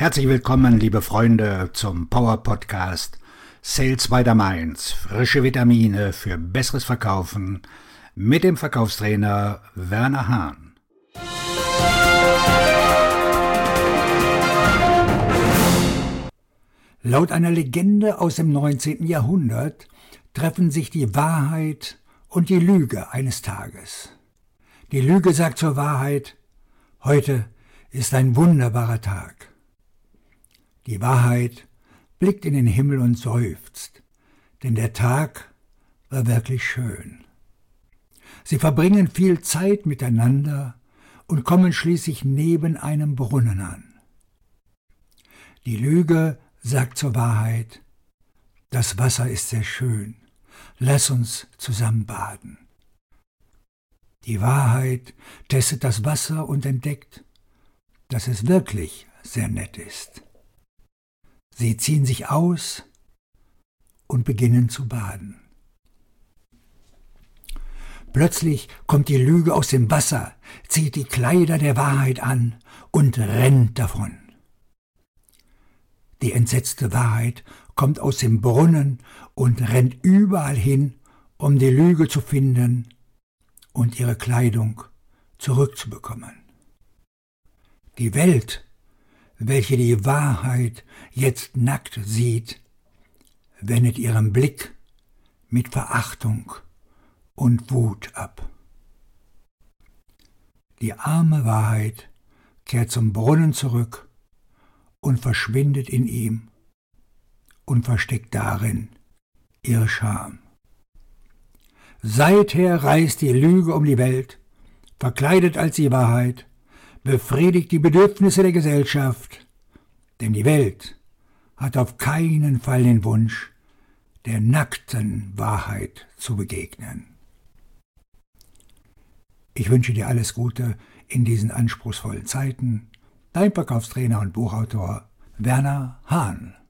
Herzlich willkommen, liebe Freunde, zum Power Podcast Sales by the Mainz. Frische Vitamine für besseres Verkaufen mit dem Verkaufstrainer Werner Hahn. Laut einer Legende aus dem 19. Jahrhundert treffen sich die Wahrheit und die Lüge eines Tages. Die Lüge sagt zur Wahrheit: Heute ist ein wunderbarer Tag. Die Wahrheit blickt in den Himmel und seufzt, denn der Tag war wirklich schön. Sie verbringen viel Zeit miteinander und kommen schließlich neben einem Brunnen an. Die Lüge sagt zur Wahrheit: Das Wasser ist sehr schön, lass uns zusammen baden. Die Wahrheit testet das Wasser und entdeckt, dass es wirklich sehr nett ist. Sie ziehen sich aus und beginnen zu baden. Plötzlich kommt die Lüge aus dem Wasser, zieht die Kleider der Wahrheit an und rennt davon. Die entsetzte Wahrheit kommt aus dem Brunnen und rennt überall hin, um die Lüge zu finden und ihre Kleidung zurückzubekommen. Die Welt, welche die Wahrheit jetzt nackt sieht, wendet ihren Blick mit Verachtung und Wut ab. Die arme Wahrheit kehrt zum Brunnen zurück und verschwindet in ihm und versteckt darin ihre Scham. Seither reist die Lüge um die Welt, verkleidet als die Wahrheit, befriedigt die Bedürfnisse der Gesellschaft, denn die Welt hat auf keinen Fall den Wunsch, der nackten Wahrheit zu begegnen. Ich wünsche dir alles Gute in diesen anspruchsvollen Zeiten. Dein Verkaufstrainer und Buchautor Werner Hahn.